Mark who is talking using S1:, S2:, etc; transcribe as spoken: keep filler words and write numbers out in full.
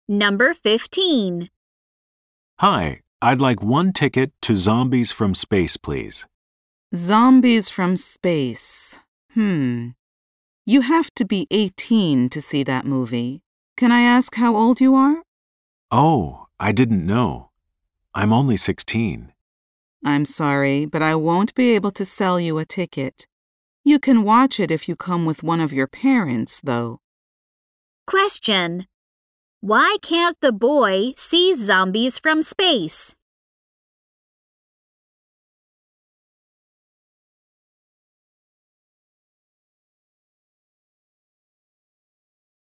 S1: Number fifteen.
S2: Hi, I'd like one ticket to Zombies from Space, please.
S3: Zombies from Space. Hmm. You have to be eighteen to see that movie. Can I ask how old you are?
S2: Oh, I didn't know. I'm only sixteen.
S3: I'm sorry, but I won't be able to sell you a ticket. You can watch it if you come with one of your parents, though.
S1: Question. Why can't the boy see zombies from space?